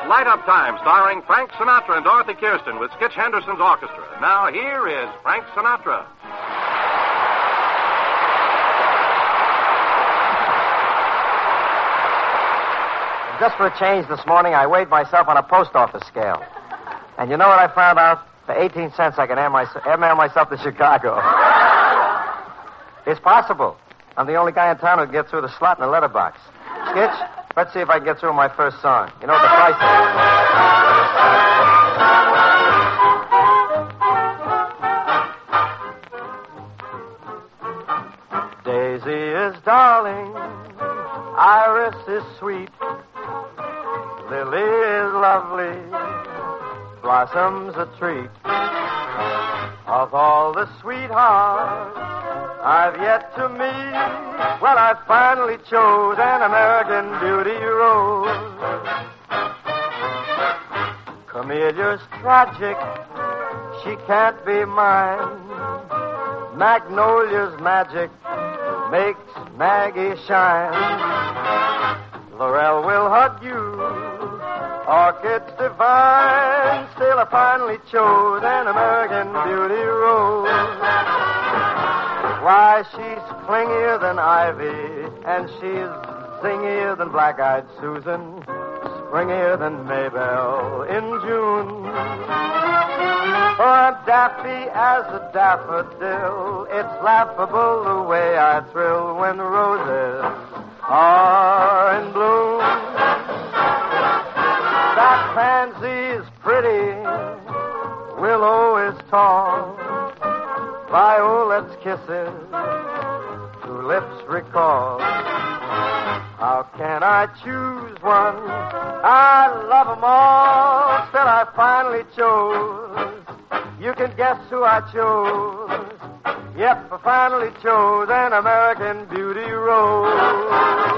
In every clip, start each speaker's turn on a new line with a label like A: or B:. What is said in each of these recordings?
A: Light Up Time, starring Frank Sinatra and Dorothy Kirsten with Skitch Henderson's orchestra. Now, here is Frank Sinatra.
B: Just for a change this morning, I weighed myself on a post office scale. And you know what I found out? For 18 cents, I can airmail myself to Chicago. It's possible. I'm the only guy in town who can get through the slot in a letterbox. Skitch, let's see if I can get through my first song. You know what the price is? Daisy is darling, Iris is sweet, Lily is lovely, Blossom's a treat. Of all the sweethearts I've yet to meet, well, I finally chose an American Beauty rose. Camelia's tragic, she can't be mine. Magnolia's magic makes Maggie shine. Laurel will hug you, orchids divine. Still, I finally chose an American Beauty rose. Why, she's clingier than ivy, and she's zingier than black-eyed Susan, springier than Maybelle in June. For I'm daffy as a daffodil. It's laughable the way I thrill when roses are in bloom. That pansy is pretty, willow is tall, violet's kisses to lips recall. How can I choose one? I love 'em all. Still, I finally chose. You can guess who I chose. Yep, I finally chose an American Beauty rose.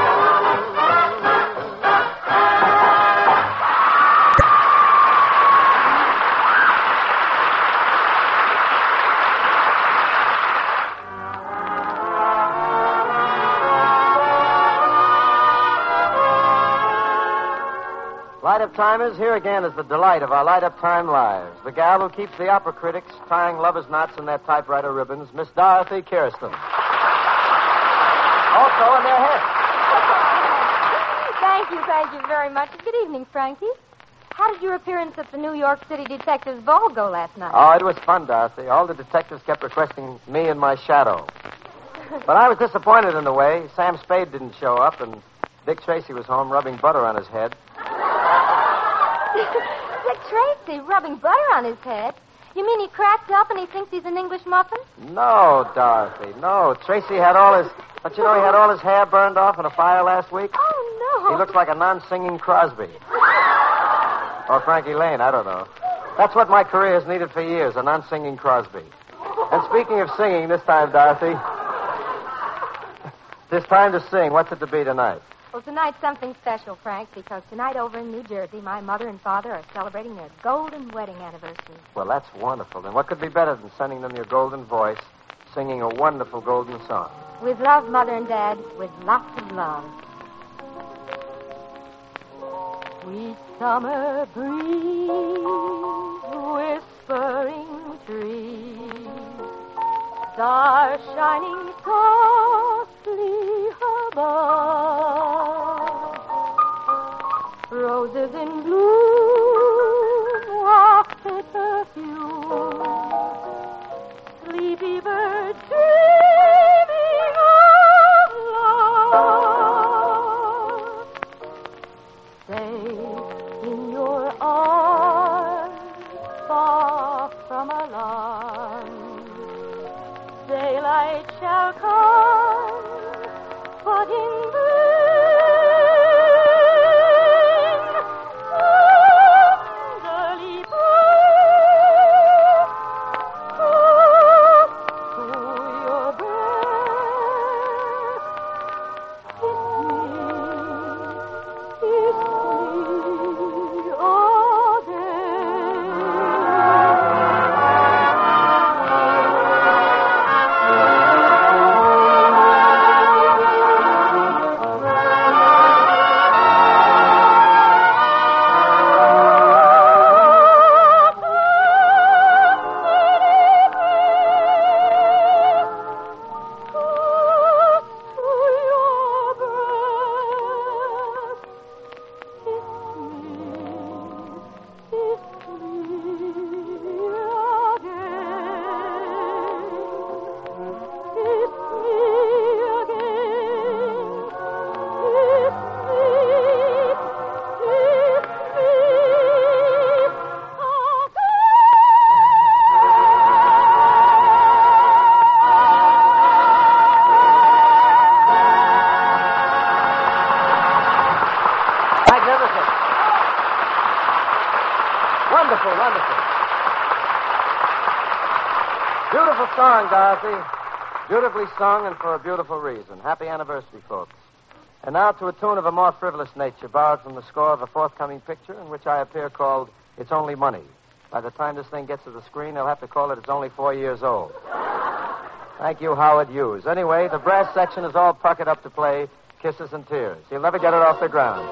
B: Light Up Time is here again as the delight of our Light Up Time lives. The gal who keeps the opera critics tying lovers' knots in their typewriter ribbons, Miss Dorothy Kirsten. Also in their heads.
C: Thank you very much. Good evening, Frankie. How did your appearance at the New York City Detectives Ball go last night?
B: Oh, it was fun, Dorothy. All the detectives kept requesting me and my shadow. But I was disappointed in a way. Sam Spade didn't show up, and Dick Tracy was home rubbing butter on his head.
C: Dick Tracy rubbing butter on his head? You mean he cracked up and he thinks he's an English muffin?
B: No, Dorothy, no. Tracy had all his... But you know he had all his hair burned off in a fire last week?
C: Oh, no.
B: He looks like a non-singing Crosby. Or Frankie Lane, I don't know. That's what my career has needed for years, a non-singing Crosby. And speaking of singing, this time, Dorothy... It's time to sing. What's it to be tonight?
C: Well, tonight's something special, Frank, because tonight over in New Jersey, my mother and father are celebrating their golden wedding anniversary.
B: Well, that's wonderful. And what could be better than sending them your golden voice, singing a wonderful golden song?
C: With love, Mother and Dad, with lots of love. Sweet summer breeze, whispering trees, stars shining softly above, roses in bloom, wafted perfume, sleepy birds dreaming of love. Safe in your arms, far from alarm, daylight shall come, but in tenderly press to your breast. Kiss me again.
B: song, Dorothy. Beautifully sung and for a beautiful reason. Happy anniversary, folks. And now to a tune of a more frivolous nature, borrowed from the score of a forthcoming picture in which I appear, called It's Only Money. By the time this thing gets to the screen, they'll have to call it It's Only 4 Years Old. Thank you, Howard Hughes. Anyway, the brass section is all puckered up to play Kisses and Tears. You'll never get it off the ground.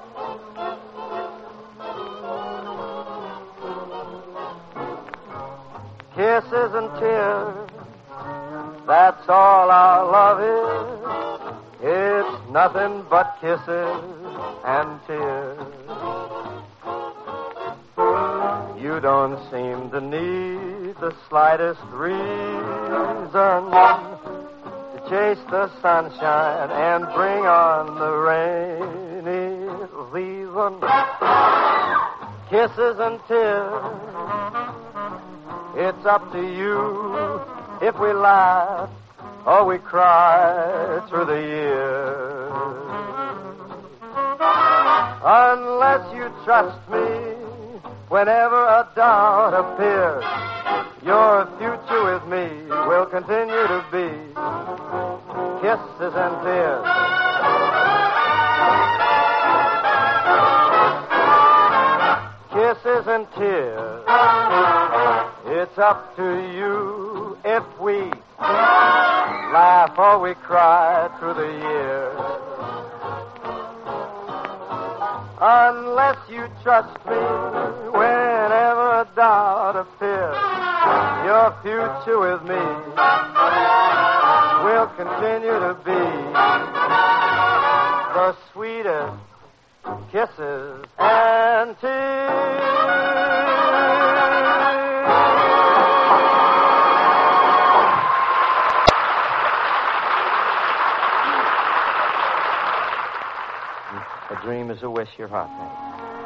B: Kisses and tears, that's all our love is. It's nothing but kisses and tears. You don't seem to need the slightest reason to chase the sunshine and bring on the rainy season. Kisses and tears, it's up to you if we laugh or we cry through the years. Unless you trust me, whenever a doubt appears, your future with me will continue to be kisses and tears. Kisses and tears, it's up to you if we laugh or we cry through the years. Unless you trust me, whenever a doubt appears, your future with me will continue to be the sweetest kisses and tears. A dream is a wish your heart makes.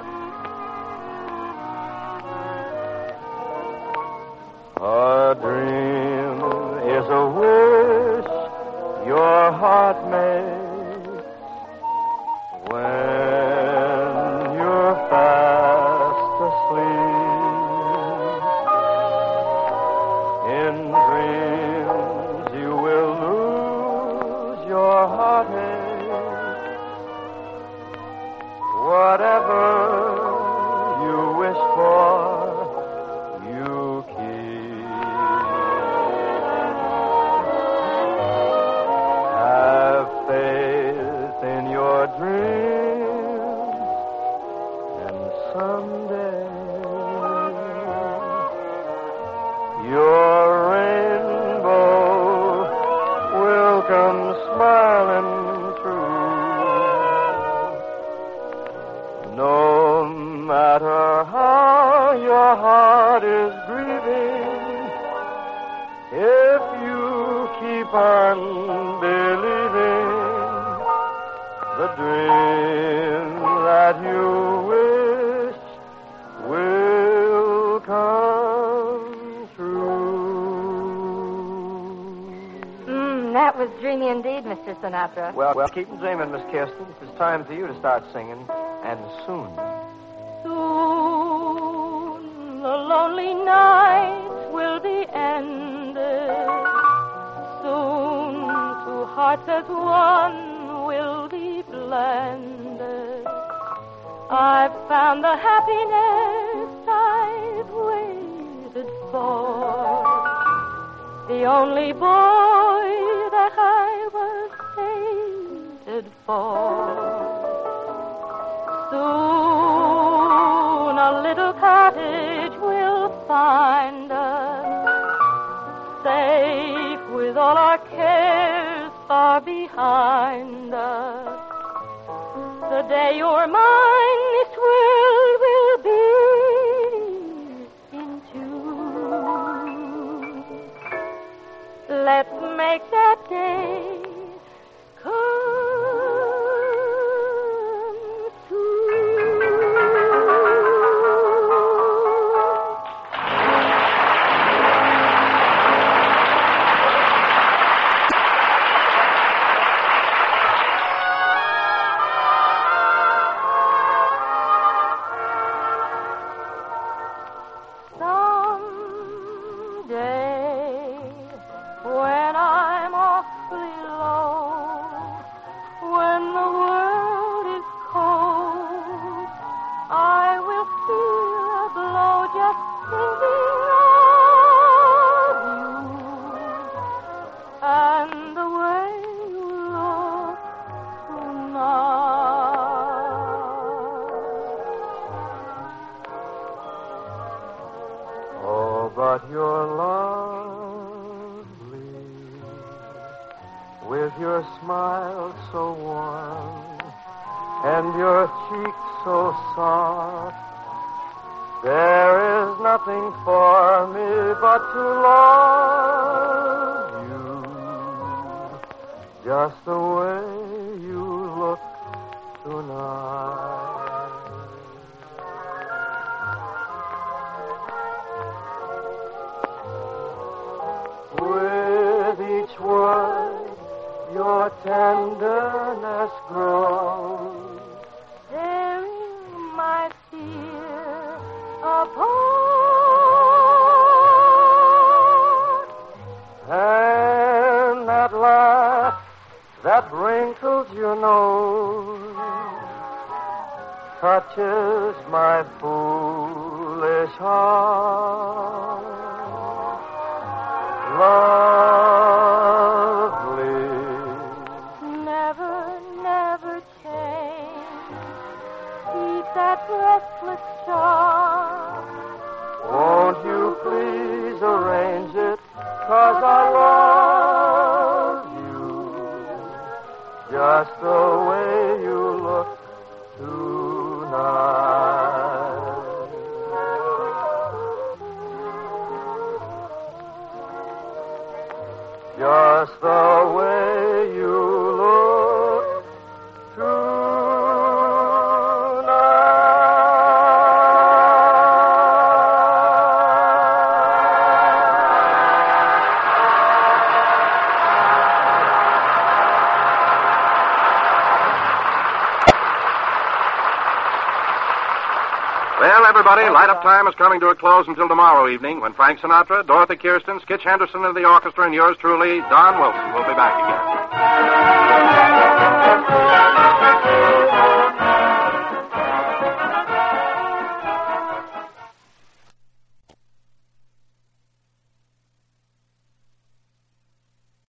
B: A dream is a wish your heart makes when you're fast asleep. In dreams you will lose your heartache. Whatever you wish for, you keep. Have faith in your dreams, and someday your rainbow will come smiling through. No matter how your heart is grieving, if you keep on believing, the dream that you wish will come true.
C: That was dreamy indeed, Mr. Sinatra.
B: Well, keep dreaming, Miss Kirsten. It's time for you to start singing, and soon.
D: Soon the lonely nights will be ended. Soon two hearts as one will be blended. I've found the happiness I've waited for. The only boy that I was fated for. Soon a little cottage will find us, safe with all our cares far behind us. The day you're mine, this world will be in tune. Let's make that day come.
B: with your smile so warm and your cheek so soft. There is nothing for me but to love you just the way you look tonight. With each word, your tenderness grows.
D: Tearing my fear apart.
B: And that laugh that wrinkles your nose touches my foolish heart. Lovely.
D: Never, never change. Keep that restless charm.
B: Won't you please arrange it? 'Cause I love you just the way you look tonight. Just the way you look
A: Well, everybody, light-up time is coming to a close until tomorrow evening when Frank Sinatra, Dorothy Kirsten, Skitch Henderson of the orchestra, and yours truly, Don Wilson, will be back again.